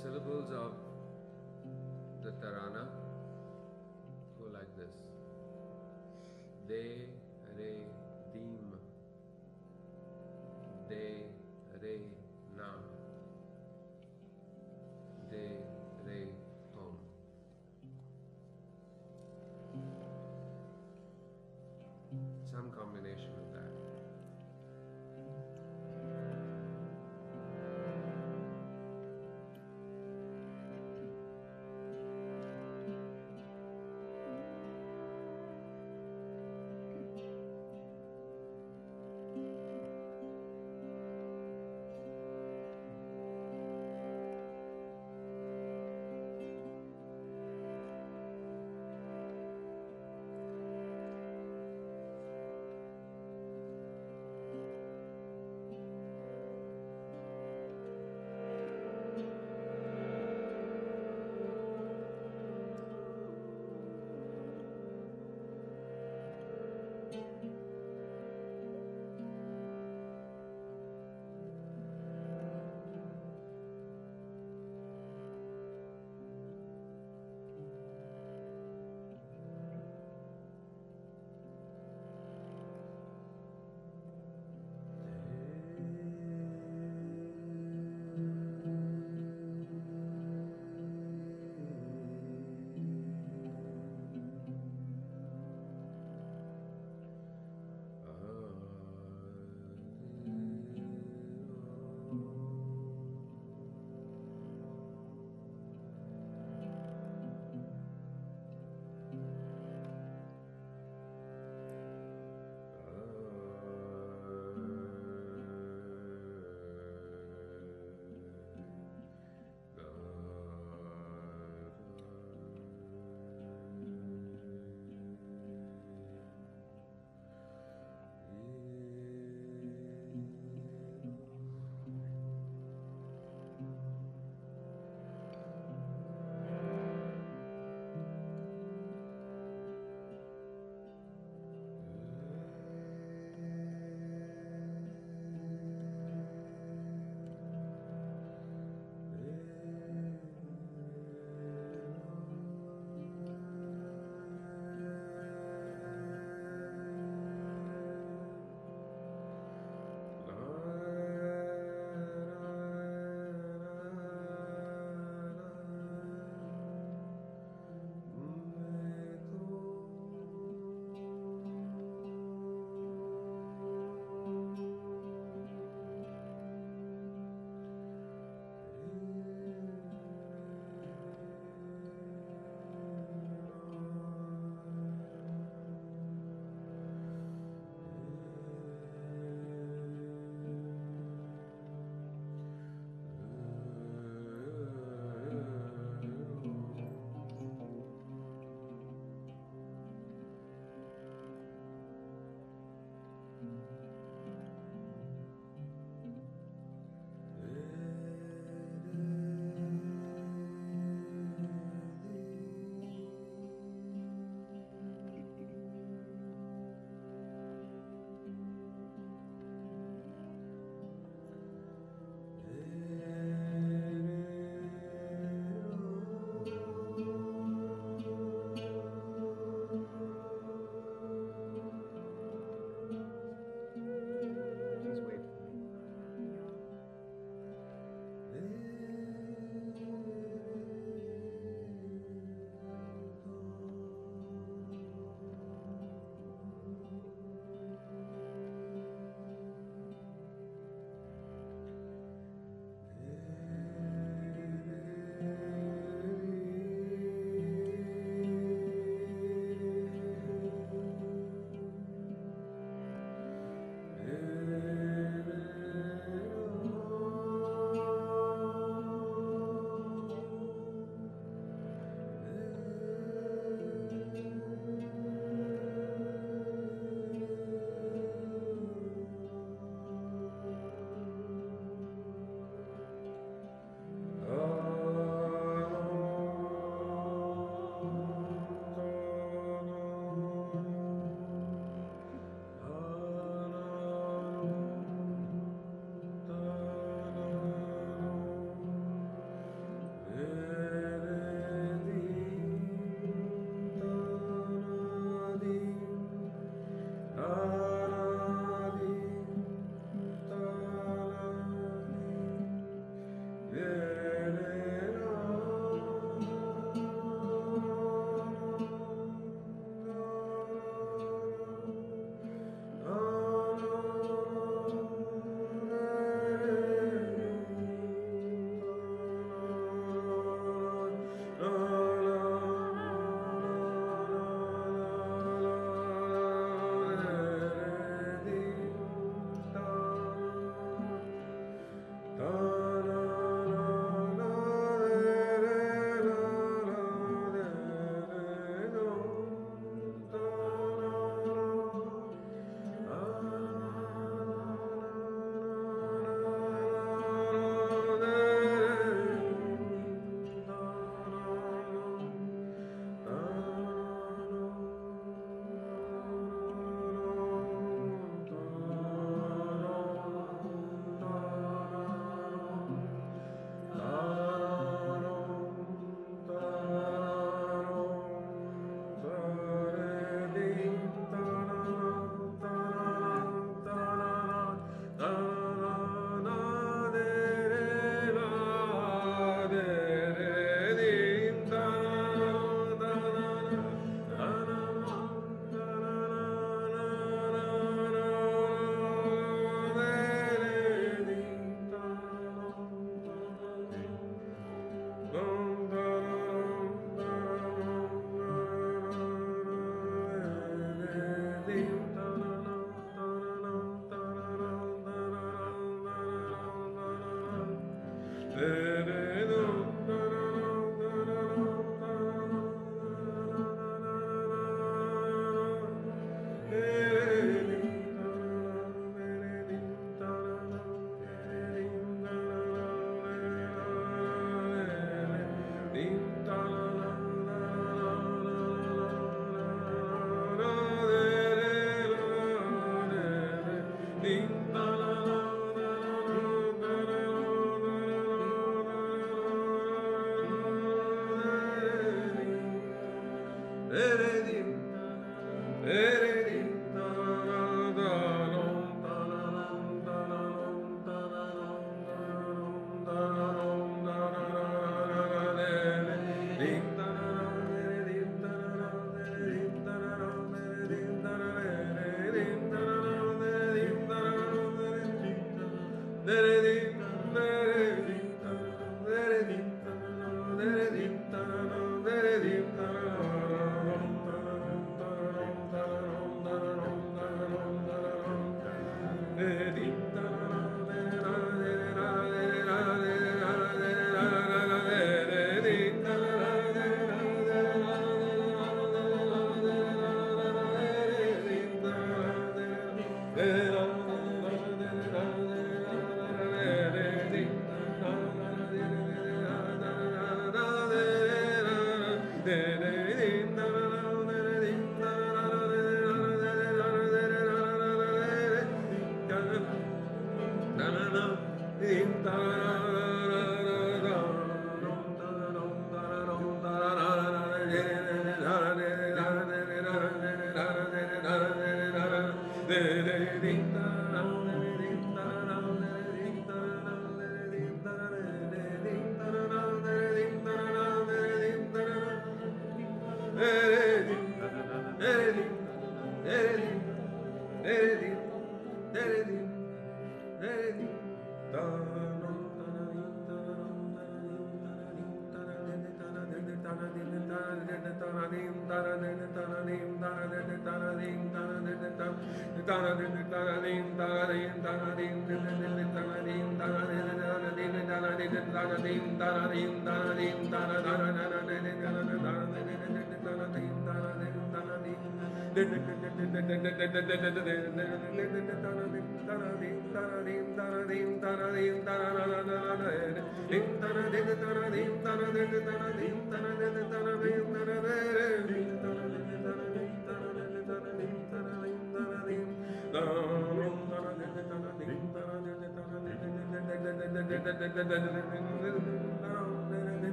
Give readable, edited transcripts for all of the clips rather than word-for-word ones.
syllables of the tarana go like this. De, re, dim. De, re, na. De, re, om. Some combination of that.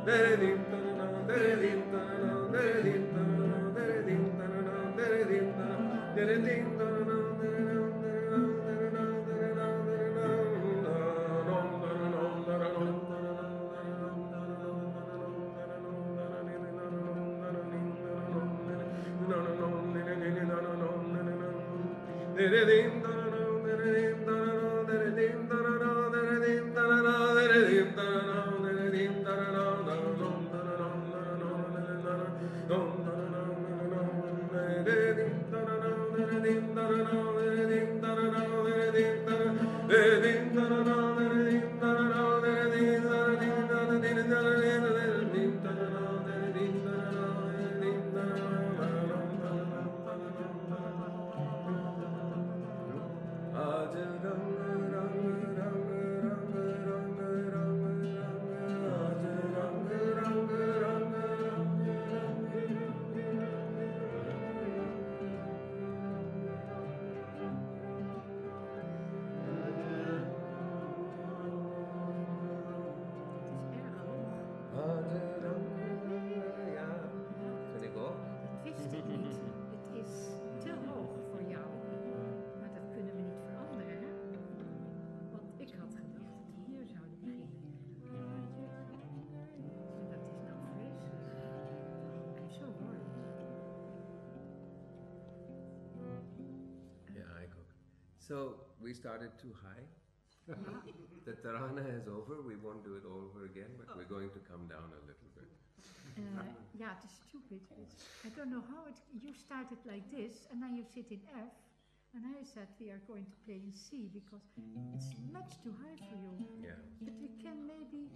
So we started too high. The tarana is over. We won't do it all over again, but we're going to come down a little bit. Yeah, it's stupid. I don't know how you started like this, and now you sit in F, and I said we are going to play in C because it's much too high for you. Yeah. But we can maybe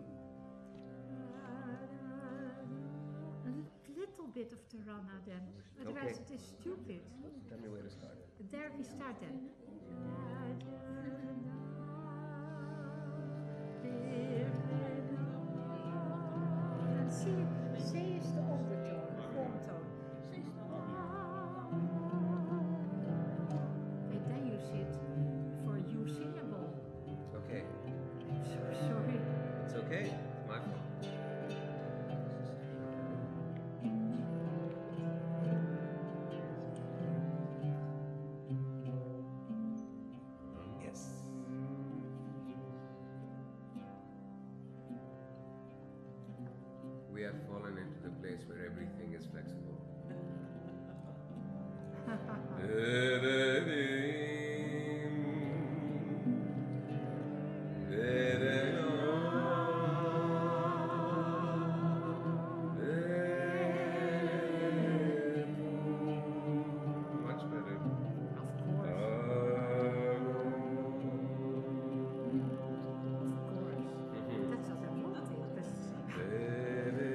a little bit of tarana then. Otherwise it is stupid. Tell me where to start. There we start then. And C is the overtone, the form tone. And then you sit for U singable. Okay. Sorry. It's okay. It's my fault. Yes. We have fallen into the place where everything is flexible. Much better. Of course. That's what I wanted. But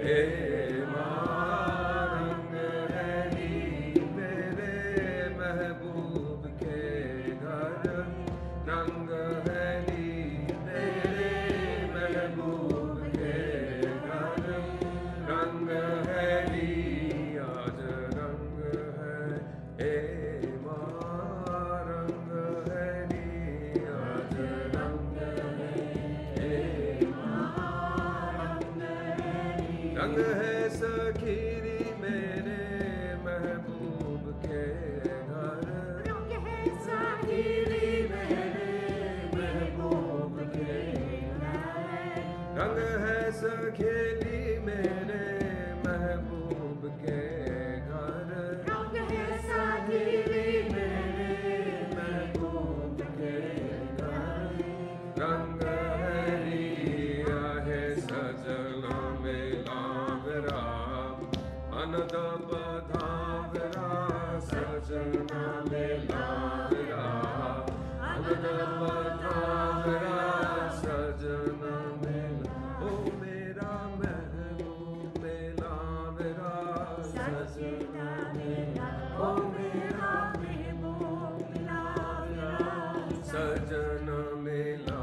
रंग है सखीरी मेरे महबूब के घर, रंग है सखीरी मेरे महबूब के घर, रंग है सखेली मेरे महबूब के घर, रंग है सखीरी मेरे महबूब के घर, रंग है लिया है सजना मिलावरा, अनद पधावरा सजना मिलावरा, अनद पधावरा सजना मिला, ओ मेरा महबूब मिलावरा सजना मिला, ओ मेरा महबूब मिलावरा, सजना मिला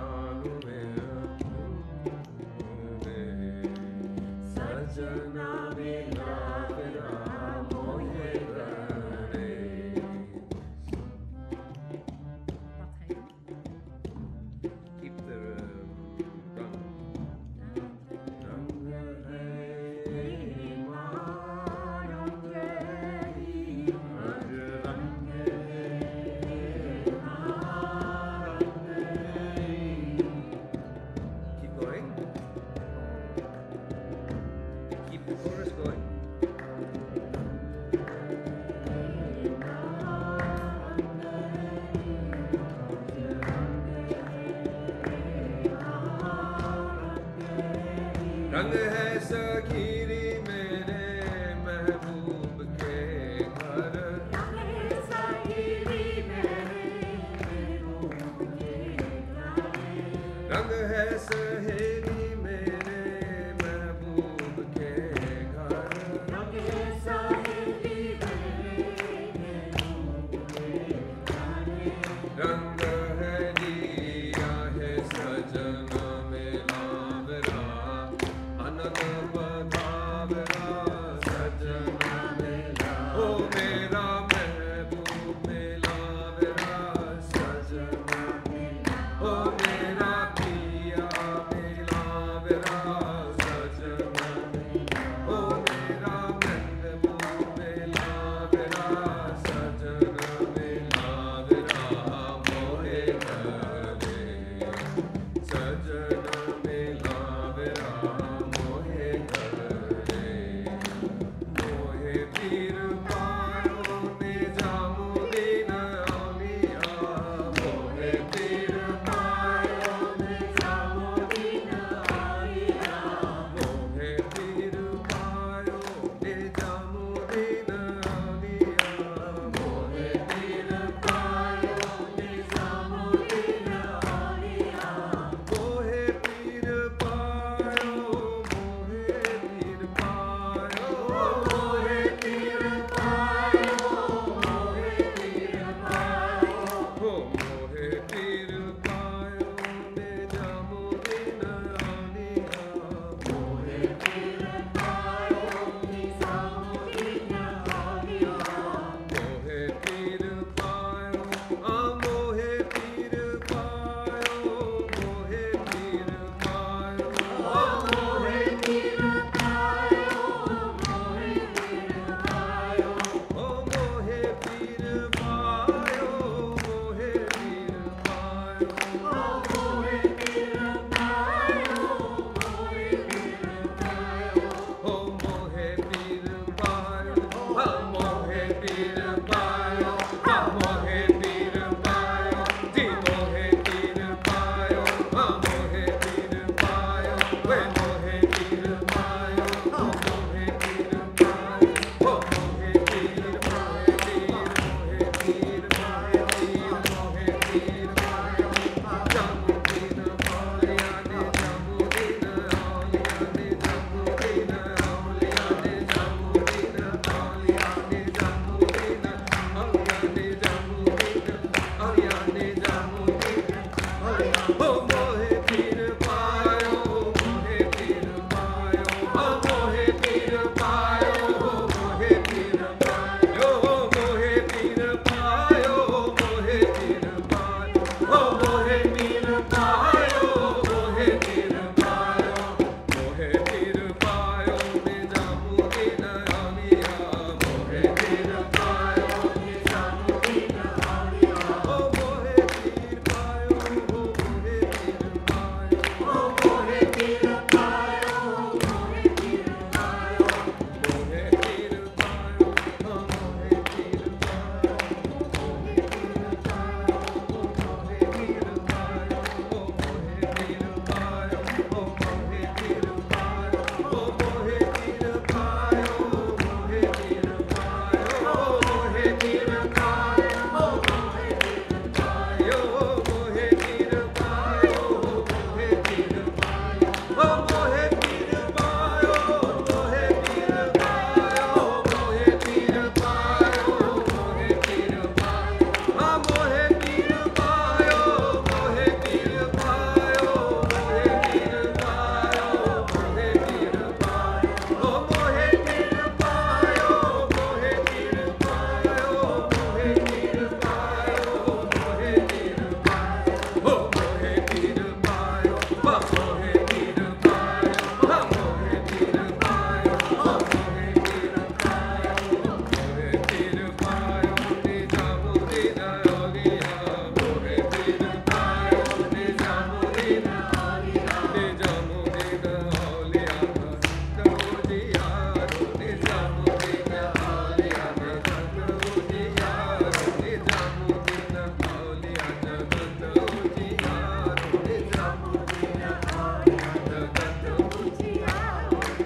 सजना मिलावरा मोहे करे। Keep the run. रंग है रंग है रंग Keep going. Keep the chorus going. रंग है सखीरी मेरे महबूब के घर, रंग है सखीरी मेरे महबूब के घर, रंग है सहेली मेरे महबूब के घर, रंग है सहेली मेरे महबूब के घर, रंग है लिया है सजना मिलावरा, अनद पधावरा सजना मिला, ओ मेरा महबूब मिलावरा सजना मिला, ओ मेरा पिया मिलावरा सजना मिला, ओ मेरा महबूब मिलावरा सजना मिलावरा मोहे करे, सजना मिलावरा मोहे करे, मोहे पीर पायो निजामुद्दीन औलिया, मोहे पीर पायो निजामुद्दीन औलिया, मोहे पीर पायो निजामुद्दीन औलिया, मोहे पीर पायो निजामुद्दीन औलिया, मोहे पीर पायो, मोहे पीर पायो, मोहे पीर पायो, मोहे पीर पायो, हो मोहे पीर पायो निजामुद्दीन औलिया, मोहे पीर पायो निजामुद्दीन औलिया, मोहे पीर पायो, मोहे पीर पायो, मोहे पीर पायो, मोहे पीर पायो, मोहे पीर पायो, ओ मोहे पीर पायो, मोहे पीर पायो, मोहे पीर पायो, मोहे पीर पायो, ओ मोहे पीर पायो, मोहे पीर पायो, मोहे पीर पायो, जी मोहे पीर पायो, मोहे पीर पायो, वे मोहे पीर पायो, मोहे पीर पायो, मोहे पीर मोहे पीर मोहे पीर मोहे पीर पायो, जामुद्दीन औलिया ने जामुद्दीन औलिया ने जामुद्दीन औलिया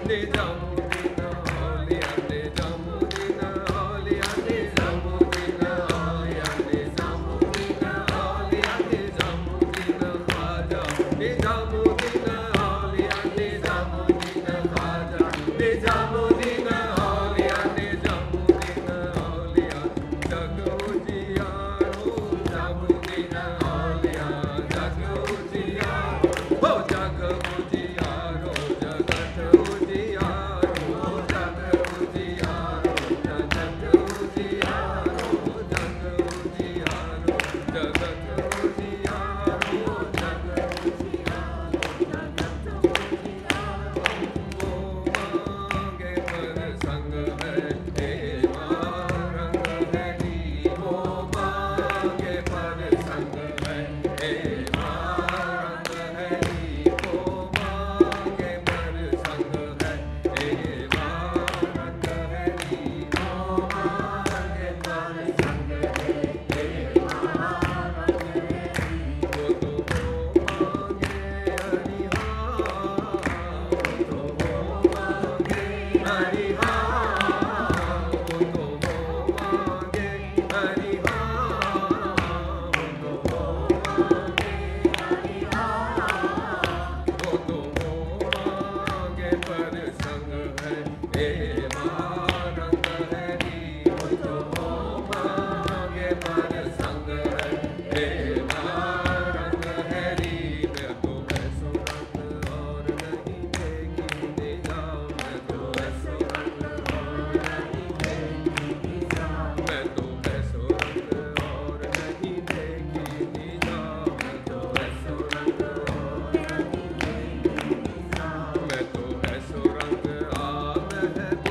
मैं तो ऐसो रंग आ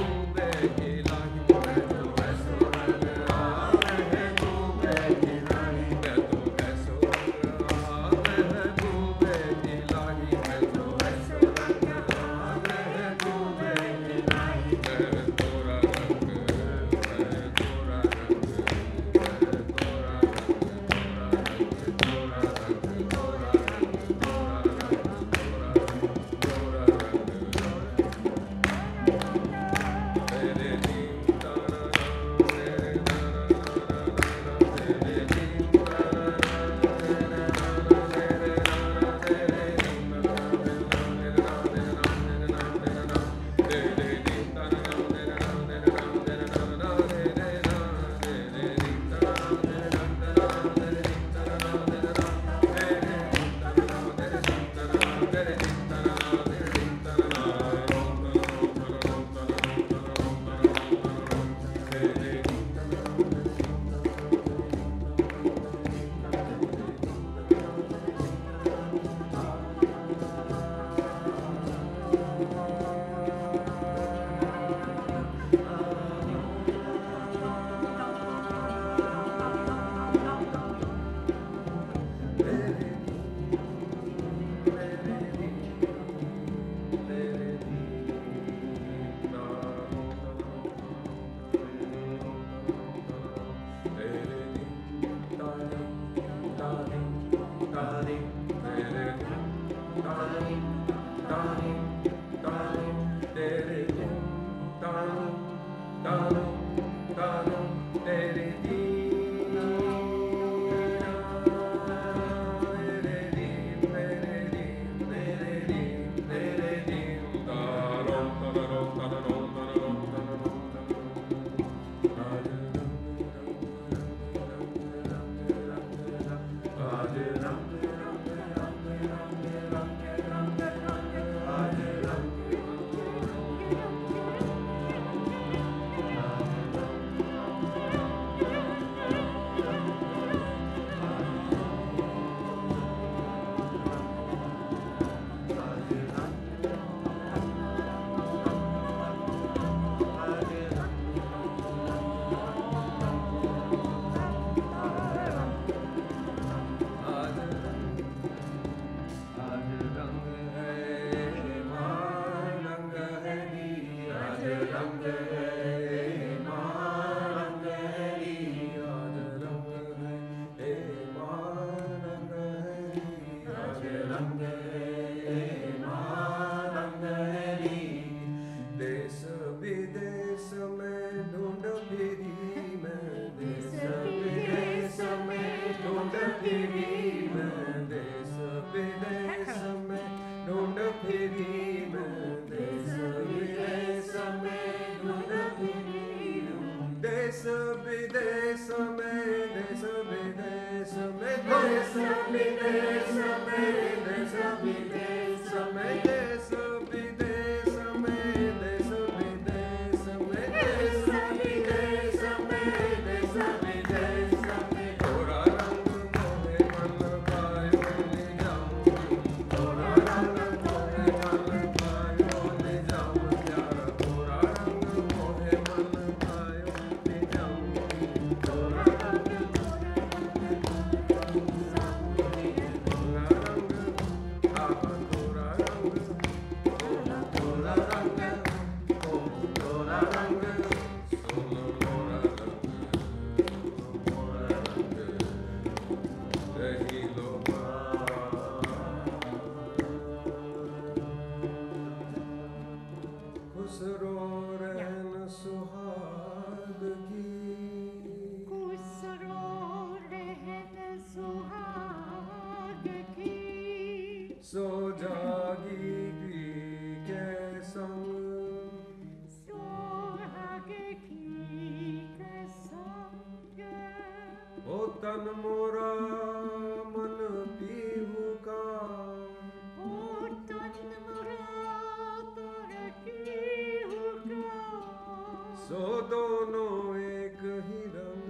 सो दोनों एक ही रंग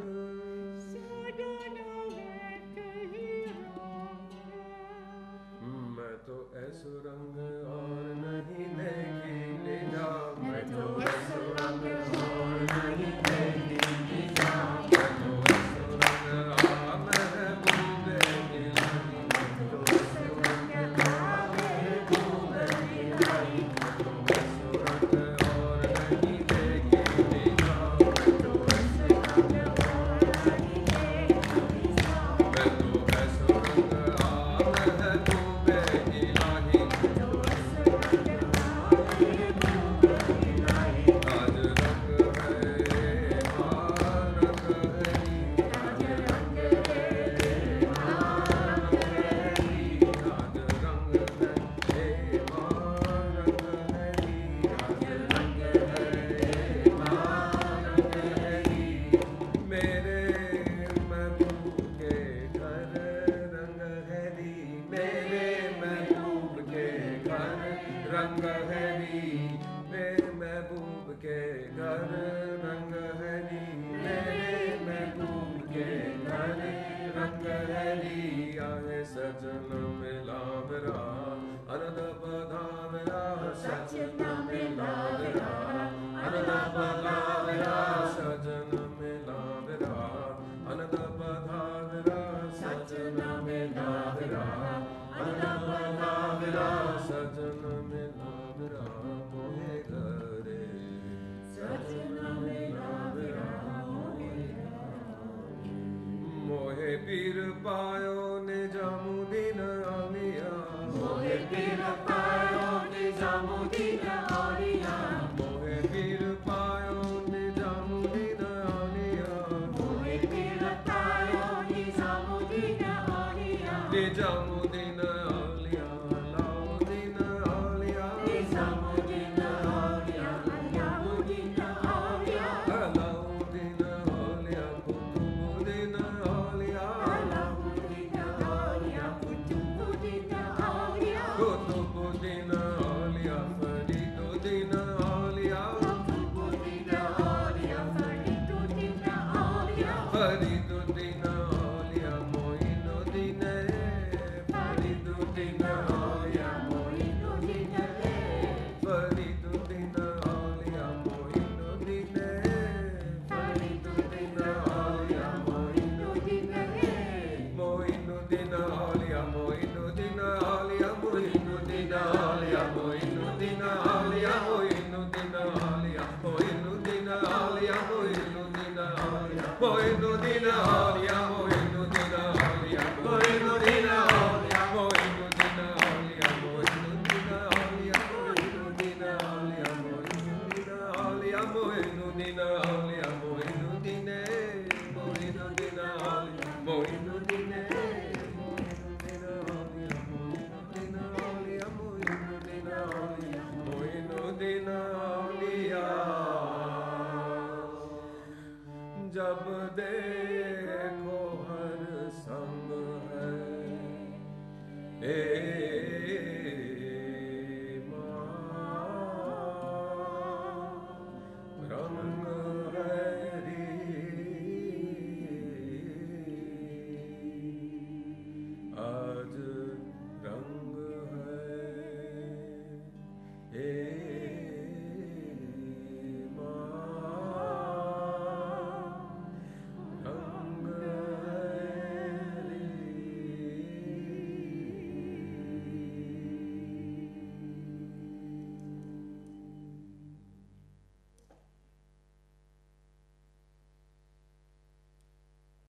मैं तो ऐसो रंग और नहीं देखी लीला मैं तो ऐसो रंग और नहीं देखी लीला मैं तो ऐसो रंग महबूबे गिलाई मैं तो ऐसो रंग महबूबे गिलाई मैं तो ऐसो रंग और नहीं देखी लीला मैं तो ऐसो रंग और नहीं देखी लीला मैं तो ऐसो रंग महबूबे गिलाई आज रंग है रंग मेरे महबूब के घर रंग है री मेरे महबूब के घर रंग है री मेरे महबूब के घर